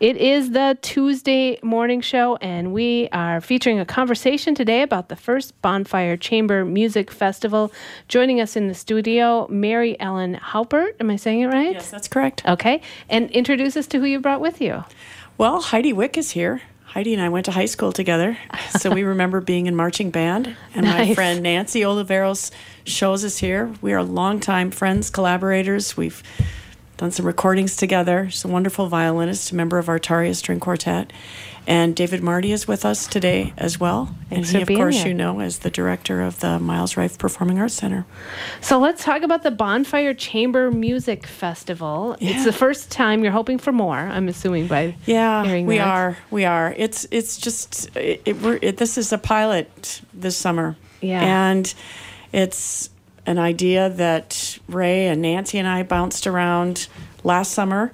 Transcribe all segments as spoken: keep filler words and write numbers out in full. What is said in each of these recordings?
It is the Tuesday morning show, and we are featuring a conversation today about the first Bonfire Chamber Music Festival. Joining us in the studio, Mary Ellen Haupert. Am I saying it right? Yes, that's correct. Okay. And introduce us to who you brought with you. Well, Heidi Wick is here. Heidi and I went to high school together, so we remember being in marching band. And Nice. My friend Nancy Oliveros shows us here. We are longtime friends, collaborators. We've done some recordings together. She's a wonderful violinist, a member of our Artaria String Quartet. And David Marty is with us today as well. Thanks and he, for of being course, here. you know, is the director of the Miles Rife Performing Arts Center. So let's talk about the Bonfire Chamber Music Festival. Yeah. It's the first time. You're hoping for more, I'm assuming, by Yeah, hearing we that. are. We are. It's it's just it, it, we're, it. This is a pilot this summer. Yeah. And it's an idea that Ray and Nancy and I bounced around last summer,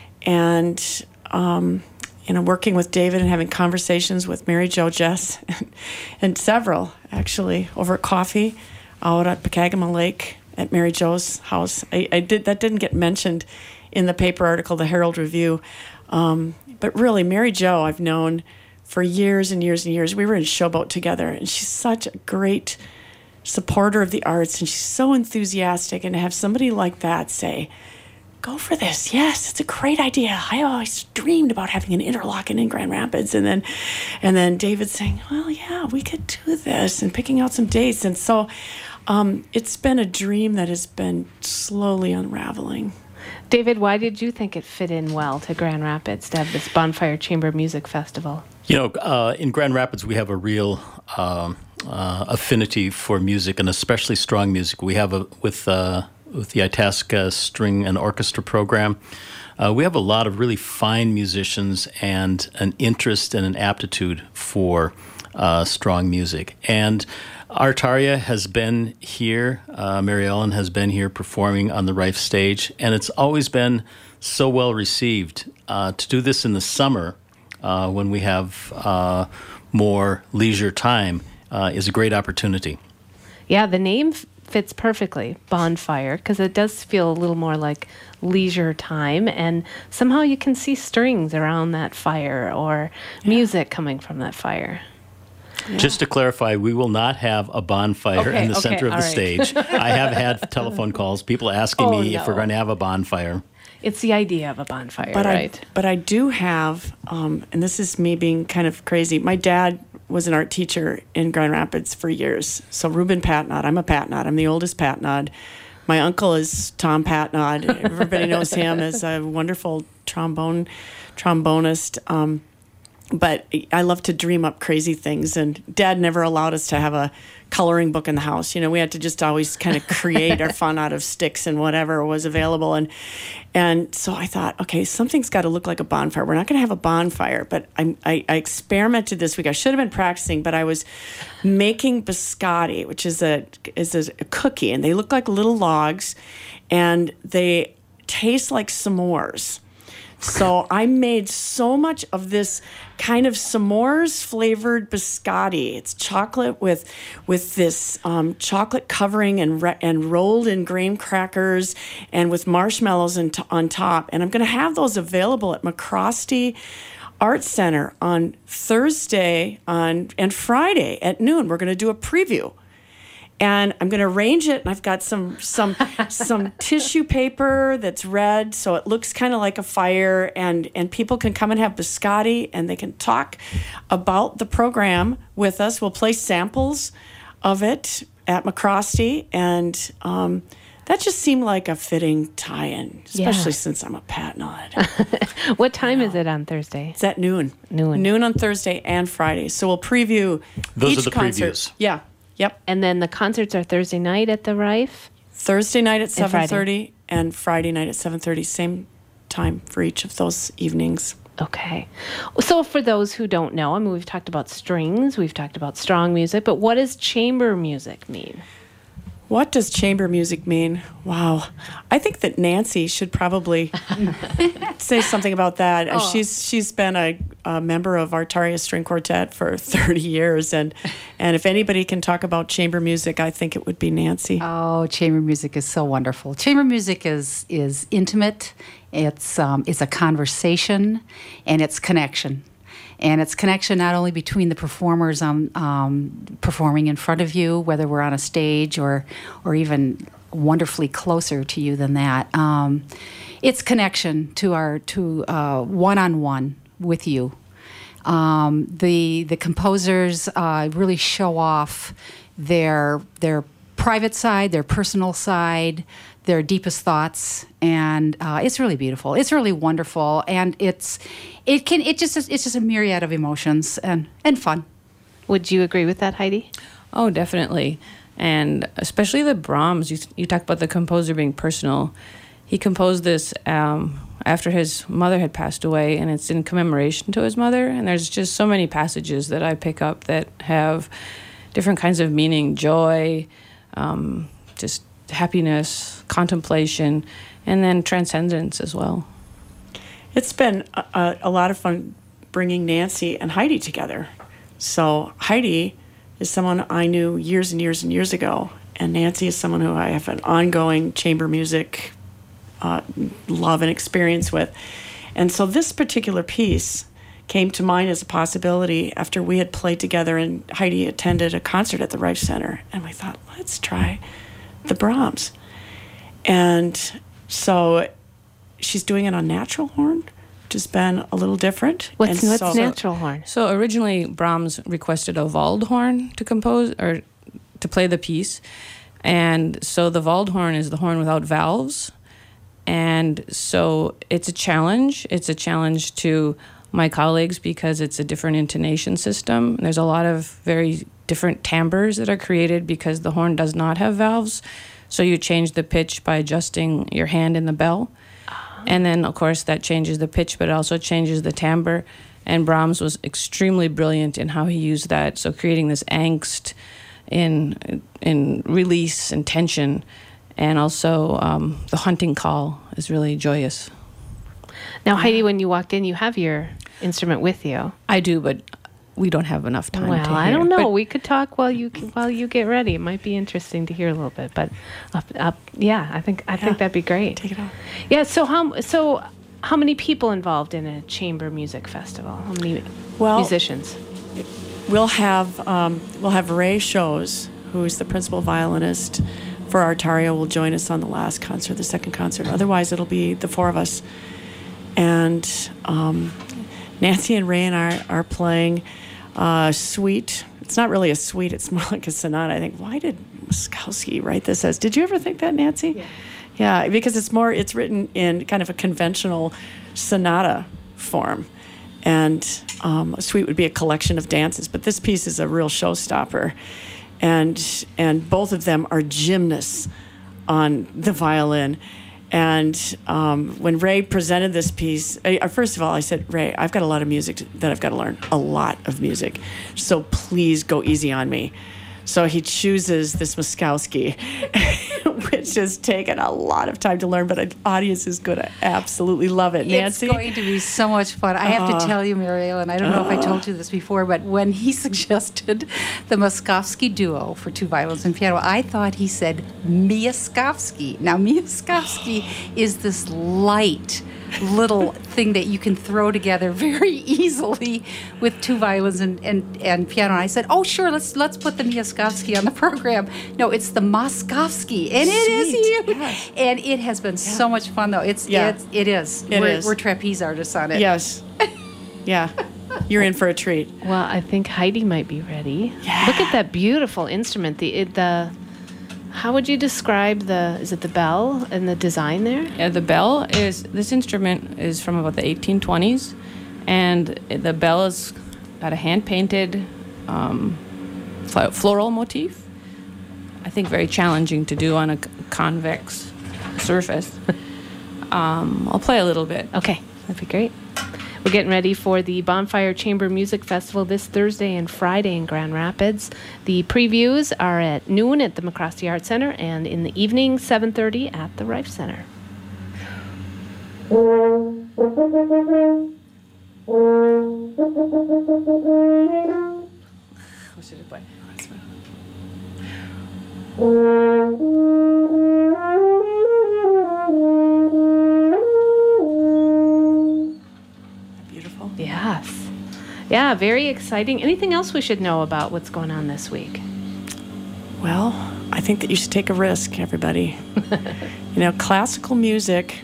and um, you know, working with David and having conversations with Mary Jo, Jess, and, and several actually over at coffee out at Pekagama Lake at Mary Jo's house. I, I did that didn't get mentioned in the paper article, the Herald Review, um, but really Mary Jo I've known for years and years and years. We were in Showboat together, and she's such a great supporter of the arts, and she's so enthusiastic. And to have somebody like that say, go for this. Yes, it's a great idea. I always dreamed about having an interlochen in Grand Rapids. And then and then David saying, well, yeah, we could do this, and picking out some dates. And so um, it's been a dream that has been slowly unraveling. David, why did you think it fit in well to Grand Rapids to have this Bonfire Chamber Music Festival? You know, uh, in Grand Rapids, we have a real um, uh, affinity for music, and especially strong music. We have a with uh, with the Itasca String and Orchestra program. Uh, we have a lot of really fine musicians and an interest and an aptitude for uh, strong music. And Artaria has been here. Uh, Mary Ellen has been here performing on the Rife stage, and it's always been so well received. Uh, to do this in the summer, uh, when we have uh, more leisure time, uh, is a great opportunity. Yeah, the name f- fits perfectly, Bonfire, because it does feel a little more like leisure time, and somehow you can see strings around that fire or Yeah. music coming from that fire. Yeah. Just to clarify, we will not have a bonfire Okay, in the okay, center of all the right. stage. I have had telephone calls, people asking Oh, me if no. we're going to have a bonfire. It's the idea of a bonfire, But right? I, but I do have, um, and this is me being kind of crazy. My dad was an art teacher in Grand Rapids for years. So Reuben Patnod, I'm a Patnod. I'm the oldest Patnod. My uncle is Tom Patnod. Everybody knows him as a wonderful trombone trombonist. Um, but I love to dream up crazy things, and Dad never allowed us to have a coloring book in the house. You know, we had to just always kind of create our fun out of sticks and whatever was available. And and so I thought, okay, something's got to look like a bonfire. We're not going to have a bonfire, but I, I, I experimented this week. I should have been practicing, but I was making biscotti, which is a is a cookie, and they look like little logs, and they taste like s'mores. So I made so much of this kind of s'mores flavored biscotti. It's chocolate with with this um, chocolate covering and re- and rolled in graham crackers and with marshmallows in t- on top. And I'm going to have those available at McCrosty Arts Center on Thursday on and Friday at noon. We're going to do a preview. And I'm going to arrange it, and I've got some some some tissue paper that's red, so it looks kind of like a fire, and, and people can come and have biscotti, and they can talk about the program with us. We'll play samples of it at McCrosty, and um, that just seemed like a fitting tie-in, especially Yeah. since I'm a Patnod. What time is it on Thursday? It's at noon. Noon. Noon on Thursday and Friday. So we'll preview Those each are the concert. previews. Yeah. Yep. And then the concerts are Thursday night at the Rife? Thursday night at And Friday. seven thirty and Friday night at seven thirty, same time for each of those evenings. Okay. So for those who don't know, I mean, we've talked about strings, we've talked about strong music, but what does chamber music mean? What does chamber music mean? Wow. I think that Nancy should probably say something about that. Oh. She's she's been a, a member of Artaria String Quartet for thirty years, and and if anybody can talk about chamber music, I think it would be Nancy. Oh, chamber music is so wonderful. Chamber music is is intimate. It's um, it's a conversation, and it's connection. And it's connection not only between the performers um, um, performing in front of you, whether we're on a stage or or even wonderfully closer to you than that. Um, it's connection to our to uh, one-on-one with you. Um, the the composers uh, really show off their their private side, their personal side, their deepest thoughts, and uh, it's really beautiful. It's really wonderful, and it's it can it just it's just a myriad of emotions and and fun. Would you agree with that, Heidi? Oh, definitely. And especially the Brahms, you, you talk about the composer being personal. He composed this um, after his mother had passed away, and it's in commemoration to his mother. And there's just so many passages that I pick up that have different kinds of meaning, joy, um, just happiness, contemplation, and then transcendence as well. It's been a, a lot of fun bringing Nancy and Heidi together. So Heidi is someone I knew years and years and years ago, and Nancy is someone who I have an ongoing chamber music uh, love and experience with. And so this particular piece came to mind as a possibility after we had played together and Heidi attended a concert at the Reich Center, and we thought, let's try the Brahms. And so she's doing it on natural horn, which has been a little different. What's, And what's so- natural horn? So originally Brahms requested a Waldhorn to compose or to play the piece. And so the Waldhorn is the horn without valves. And so it's a challenge. It's a challenge to my colleagues because it's a different intonation system. There's a lot of very different timbres that are created because the horn does not have valves. So you change the pitch by adjusting your hand in the bell. And then, of course, that changes the pitch, but it also changes the timbre. And Brahms was extremely brilliant in how he used that. So creating this angst in in release and tension. And also um, the hunting call is really joyous. Now, Heidi, when you walked in, you have your instrument with you. I do, but we don't have enough time Well, to I hear. don't know. But We could talk while you while you get ready. It might be interesting to hear a little bit, but up, up, yeah, I think I think that'd be great. Take it off. Yeah. So how so how many people involved in a chamber music festival? How many Well, musicians? We'll have um, we'll have Ray Shows, who's the principal violinist for Artaria, will join us on the last concert, the second concert. Otherwise, it'll be the four of us. And um, Nancy and Ray and I are playing uh, suite. It's not really a suite. It's more like a sonata. I think, why did Moskowski write this as? Did you ever think that, Nancy? Yeah. Yeah, because it's more, it's written in kind of a conventional sonata form. And um, a suite would be a collection of dances. But this piece is a real showstopper. And and both of them are gymnasts on the violin. And um, when Ray presented this piece, I, first of all, I said, Ray, I've got a lot of music that I've got to learn, a lot of music. So please go easy on me. So he chooses this Moskowski, which has taken a lot of time to learn, but an audience is going to absolutely love it. Nancy? It's going to be so much fun. I have Uh, to tell you, Mary Ellen, I don't know if I told you this before, but when he suggested the Moskowski duo for two violins and piano, I thought he said Miaskovsky. Now, Miaskovsky is this light little thing that you can throw together very easily with two violins and, and, and piano. And I said, oh, sure, let's let's put the Miaskovsky on the program. No, it's the Moskovsky, and it is Sweet, huge. yes. And it has been so much fun, though. It's, Yeah. it's it is. It we're, is. we're trapeze artists on it. Yes. Yeah. You're in for a treat. Well, I think Heidi might be ready. Look at that beautiful instrument. The it, the how would you describe the is it the bell and the design there? Yeah, the bell is, this instrument is from about the eighteen twenties, and the bell is got a hand-painted um, fl- floral motif. I think very challenging to do on a c- convex surface. um, I'll play a little bit. Okay, that'd be great. We're getting ready for the Bonfire Chamber Music Festival this Thursday and Friday in Grand Rapids. The previews are at noon at the McCroskey Arts Center and in the evening, seven thirty at the Rife Center. Beautiful. Yes. Yeah, very exciting. Anything else we should know about what's going on this week? Well, I think that you should take a risk, everybody. You know, classical music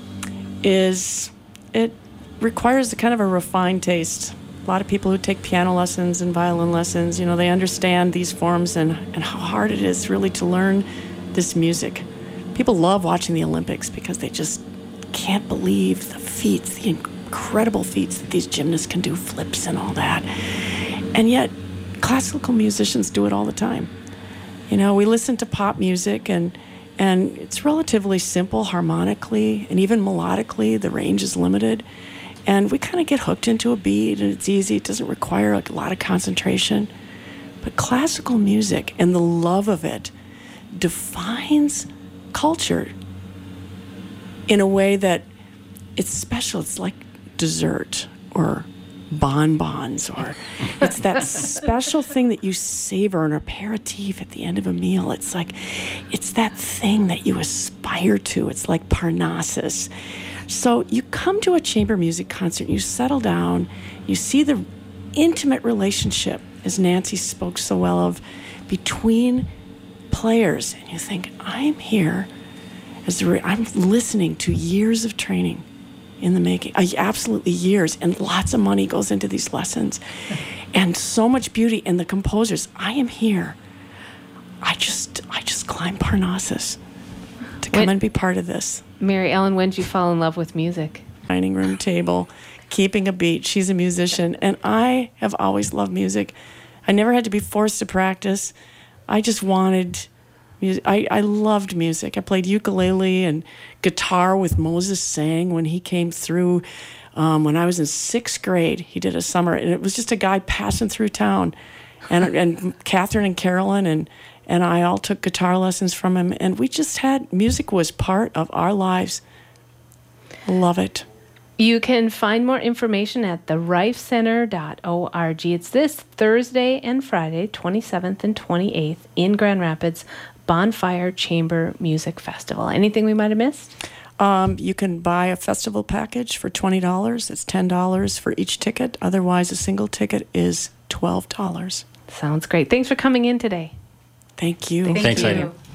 is, it requires a kind of a refined taste. A lot of people who take piano lessons and violin lessons, you know, they understand these forms and, and how hard it is really to learn this music. People love watching the Olympics because they just can't believe the feats, the incredible feats that these gymnasts can do, flips and all that. And yet, classical musicians do it all the time. You know, we listen to pop music and and it's relatively simple harmonically and even melodically. The range is limited. And we kind of get hooked into a beat and it's easy. It doesn't require like a lot of concentration. But classical music and the love of it defines culture in a way that it's special. It's like dessert or bonbons, or it's that special thing that you savor, an aperitif at the end of a meal. It's like, it's that thing that you aspire to. It's like Parnassus. So you come to a chamber music concert, you settle down, you see the intimate relationship, as Nancy spoke so well of, between players, and you think, I'm here, as the re- I'm listening to years of training in the making, uh, absolutely years, and lots of money goes into these lessons, and so much beauty. And the composers, I am here. I just, I just climbed Parnassus to come When, and be part of this. Mary Ellen, when did you fall in love with music? Dining room table, keeping a beat. She's a musician, and I have always loved music. I never had to be forced to practice. I just wanted music. I, I loved music. I played ukulele and guitar with Moses Sang when he came through. Um, when I was in sixth grade, he did a summer, and it was just a guy passing through town. And and Catherine and Carolyn and, and I all took guitar lessons from him, and we just had, music was part of our lives. Love it. You can find more information at the rife center dot org. It's this Thursday and Friday, twenty-seventh and twenty-eighth in Grand Rapids, Bonfire Chamber Music Festival. Anything we might have missed? Um, you can buy a festival package for twenty dollars. It's ten dollars for each ticket. Otherwise, a single ticket is twelve dollars. Sounds great. Thanks for coming in today. Thank you. Thank Thanks, you. Heidi.